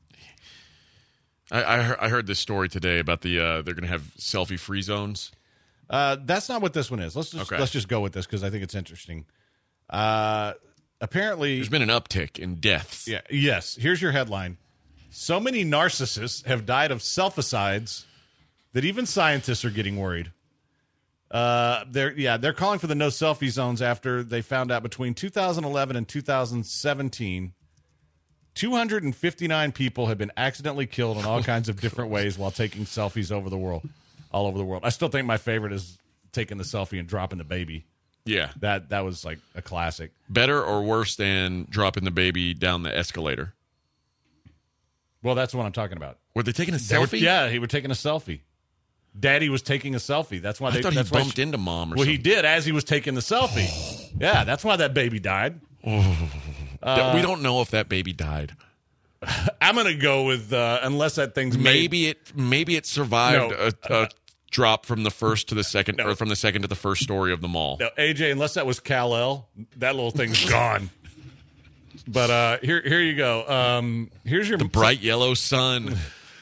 [SPEAKER 6] I heard this story today about they're going to have selfie-free zones.
[SPEAKER 5] That's not what this one is. Let's just go with this because I think it's interesting. Apparently,
[SPEAKER 6] there's been an uptick in deaths.
[SPEAKER 5] Yeah. Yes. Here's your headline: so many narcissists have died of selficides that even scientists are getting worried. They're calling for the no selfie zones after they found out between 2011 and 2017 259 people have been accidentally killed in all kinds of different ways while taking selfies all over the world. I still think my favorite is taking the selfie and dropping the baby.
[SPEAKER 6] Yeah.
[SPEAKER 5] That was like a classic.
[SPEAKER 6] Better or worse than dropping the baby down the escalator?
[SPEAKER 5] Well, that's what I'm talking about.
[SPEAKER 6] Were they taking a selfie?
[SPEAKER 5] He was taking a selfie. Daddy was taking a selfie. That's why
[SPEAKER 6] I thought he bumped into mom or something.
[SPEAKER 5] Well, he did as he was taking the selfie. Yeah, that's why that baby died.
[SPEAKER 6] We don't know if that baby died.
[SPEAKER 5] I'm going to go with unless that thing's
[SPEAKER 6] maybe it survived a drop from the first to the second, or from the second to the first story of the mall.
[SPEAKER 5] No, AJ, unless that was Kal-El, that little thing's gone. But here you go. Here's your
[SPEAKER 6] bright yellow sun.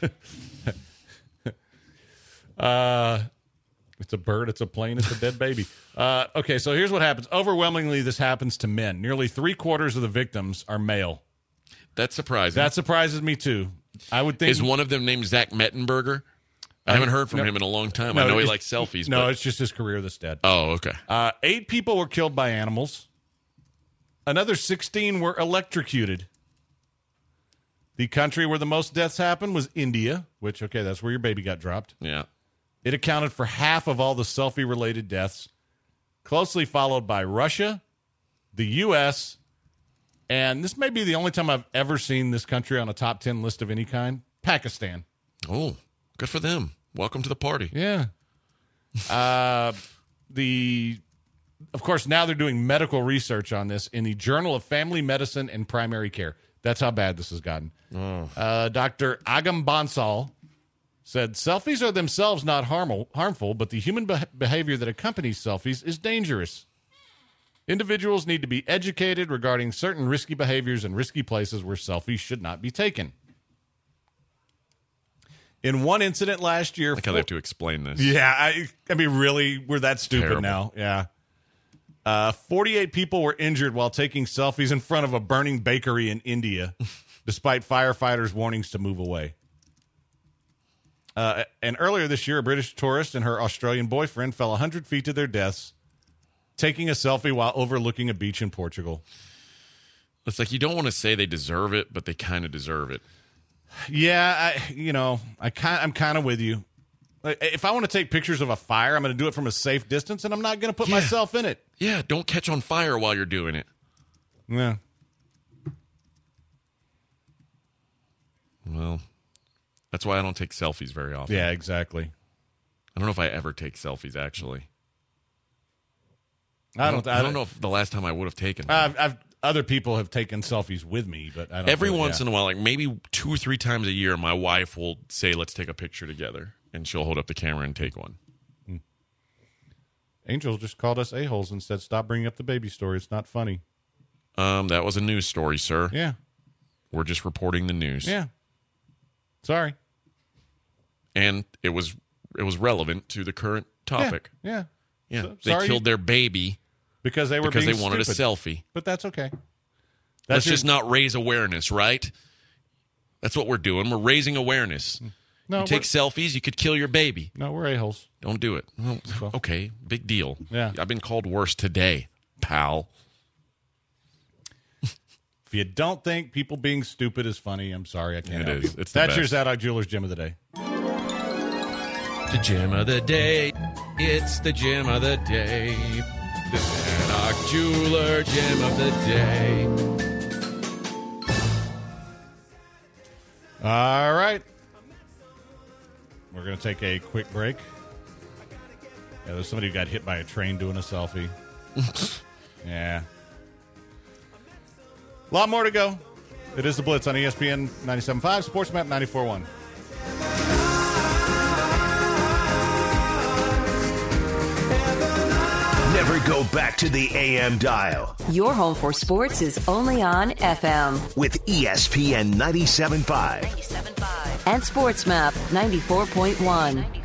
[SPEAKER 5] It's a bird, it's a plane, it's a dead baby. Okay, so here's what happens. Overwhelmingly, this happens to men. Nearly 3/4 of the victims are male.
[SPEAKER 6] That's surprising.
[SPEAKER 5] That surprises me, too. I would think.
[SPEAKER 6] Is one of them named Zach Mettenberger? I haven't heard from him in a long time. I know he likes selfies.
[SPEAKER 5] No, it's just his career that's dead.
[SPEAKER 6] Oh, okay.
[SPEAKER 5] 8 people were killed by animals. Another 16 were electrocuted. The country where the most deaths happened was India, which, okay, that's where your baby got dropped.
[SPEAKER 6] Yeah.
[SPEAKER 5] It accounted for half of all the selfie-related deaths, closely followed by Russia, the U.S., and this may be the only time I've ever seen this country on a top 10 list of any kind, Pakistan.
[SPEAKER 6] Oh, good for them. Welcome to the party.
[SPEAKER 5] Yeah. Of course, now they're doing medical research on this in the Journal of Family Medicine and Primary Care. That's how bad this has gotten. Dr. Agam Bansal said, selfies are themselves not harmful, but the human behavior that accompanies selfies is dangerous. Individuals need to be educated regarding certain risky behaviors and risky places where selfies should not be taken. In one incident last year...
[SPEAKER 6] I have to explain this.
[SPEAKER 5] Yeah, I mean, really? We're that stupid
[SPEAKER 6] Terrible.
[SPEAKER 5] now? Yeah. 48 people were injured while taking selfies in front of a burning bakery in India, despite firefighters' warnings to move away. And earlier this year, a British tourist and her Australian boyfriend fell 100 feet to their deaths, taking a selfie while overlooking a beach in Portugal.
[SPEAKER 6] It's like you don't want to say they deserve it, but they kind of deserve it.
[SPEAKER 5] Yeah, I'm kind of with you. If I want to take pictures of a fire, I'm going to do it from a safe distance, and I'm not going to put myself in it.
[SPEAKER 6] Yeah, don't catch on fire while you're doing it.
[SPEAKER 5] Yeah.
[SPEAKER 6] Well, that's why I don't take selfies very often.
[SPEAKER 5] Yeah, exactly.
[SPEAKER 6] I don't know if I ever take selfies, actually.
[SPEAKER 5] I
[SPEAKER 6] don't know if the last time I would have taken them.
[SPEAKER 5] Other people have taken selfies with me, but I don't.
[SPEAKER 6] Every once in a while, like maybe 2 or 3 times a year, my wife will say, let's take a picture together. And she'll hold up the camera and take one.
[SPEAKER 5] Angel just called us a-holes and said, stop bringing up the baby story. It's not funny.
[SPEAKER 6] That was a news story, sir.
[SPEAKER 5] Yeah.
[SPEAKER 6] We're just reporting the news.
[SPEAKER 5] Yeah. Sorry.
[SPEAKER 6] And it was relevant to the current topic.
[SPEAKER 5] Yeah.
[SPEAKER 6] Yeah.
[SPEAKER 5] So,
[SPEAKER 6] they killed their baby
[SPEAKER 5] because they wanted
[SPEAKER 6] a selfie.
[SPEAKER 5] But that's okay.
[SPEAKER 6] Let's just not raise awareness, right? That's what we're doing. We're raising awareness.
[SPEAKER 5] No,
[SPEAKER 6] you take selfies, you could kill your baby.
[SPEAKER 5] No, we're a-holes.
[SPEAKER 6] Don't do it. Well, okay, big deal.
[SPEAKER 5] Yeah.
[SPEAKER 6] I've been called worse today, pal.
[SPEAKER 5] If you don't think people being stupid is funny, I'm sorry. I can't help you.
[SPEAKER 6] It's
[SPEAKER 5] That's your Zadok Jewelers Gem of the Day.
[SPEAKER 6] The gem of the day. It's the gem of the day. The Zadok Jeweler Gem of the Day.
[SPEAKER 5] All right. We're going to take a quick break. Yeah, there's somebody who got hit by a train doing a selfie. Yeah. A lot more to go. It is The Blitz on ESPN 97.5, Sports Map 94.1.
[SPEAKER 2] Never go back to the AM dial.
[SPEAKER 4] Your home for sports is only on FM.
[SPEAKER 2] With ESPN 97.5.
[SPEAKER 4] And Sports Map 94.1.